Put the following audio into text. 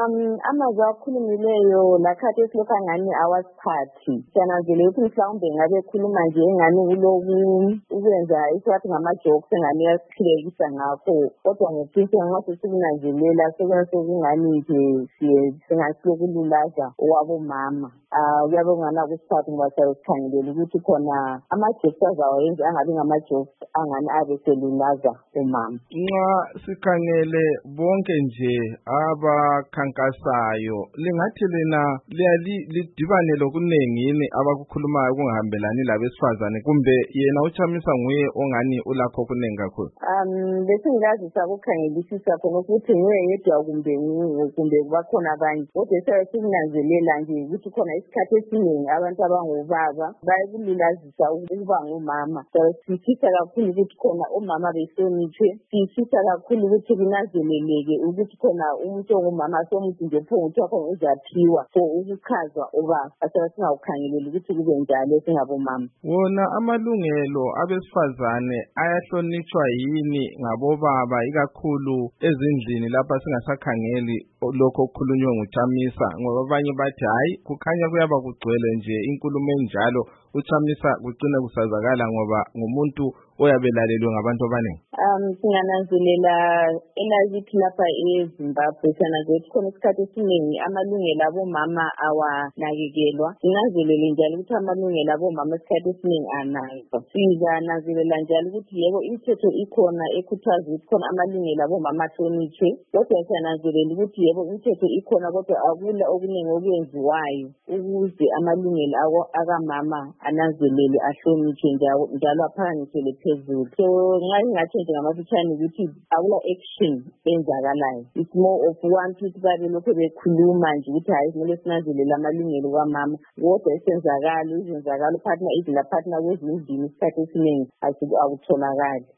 Amazwi akhulumileyo lakhathi esilokhu angani awasiphathi. Siyananzelela ukuthi mhlawumbe ngabe ekhuluma nje engani ukwenza isiwathi ngama-jokes engani uyasihlekisa ngakho. Kodwa ngokuqiniseka nxa sesikunanzelela sekungani nje singasilokulaza owabomama. Kuyabe kungana kusiphathi ngoba siyabe sikhangelele ukuthi khona ama-jokes azawayenza angabi ngama-jokes angani abeselulaza umama. Nxa sikhangele bonke nje abakhankasayo lingathi lina lidibane lokunengini abakukhulumayo kungahambelani labesifazane kumbe yena uChamisa nguye ongani ulakho kunengi kakhulu? Besingazi sakukhangelisisa khona ukuthi nguye yedwa kumbe bakhona abanye. Kodwa siyabe sikunanzelela nje ukuthi khona isikhathi esiningi abantu abangobaba bayakululazisa ukuba ngumama. Sifisa kakhulu ukuthi khona omama behlonitshwe. Sifisa kakhulu ukuthi kunanzeleleke ukuthi khona umuntu ongumama somuntu nje pho ukuthi khona uzaphiwa for ukuchazwa obaba. Asibe singawukhangeleli ukuthi kube njalo singabomama. Wona amalungelo abesifazane ayahlonitshwa yini ngabobaba ikakhulu ezindlini lapha singasakhangeli lokho okukhulunywe nguChamisa ngoba abanye bathi hayi kukhanya kuyaba kugcwele nje inkulumo enjalo uChamisa kucine kusazakala ngoba ngumuntu oyabelalelwe ngabantu abaningi. Singananzelela elakithi lapha eZimbabwe sananzelela khona isikhathi esiningi amalungelo abomama awanakekelwa. Sinanzelele njalo ukuthi amalungelo abomama isikhathi esiningi anakwa. Sinanzelela njalo ukuthi yebo imithetho ikhona ekhuthaza ukuthi khona amalungelo abomama ahlonitshwe. Kodwa siyananzelela ukuthi yebo imithetho ikhona kodwa akula okuningi okwenziwayo ukuze amalungelo akamama ananzelele ahlonitshwe njalo aphakanyiswe phezulu. So ngathi nje ngamafitshane ukuthi akula action enzakalayo. It's more of one people babe lokho bekhuluma nje ukuthi hayi kumele sinanzelele amalungelo kamama. Kodwa isenzakalo phakathi kwezindini isikhathi esiningi akutholakali.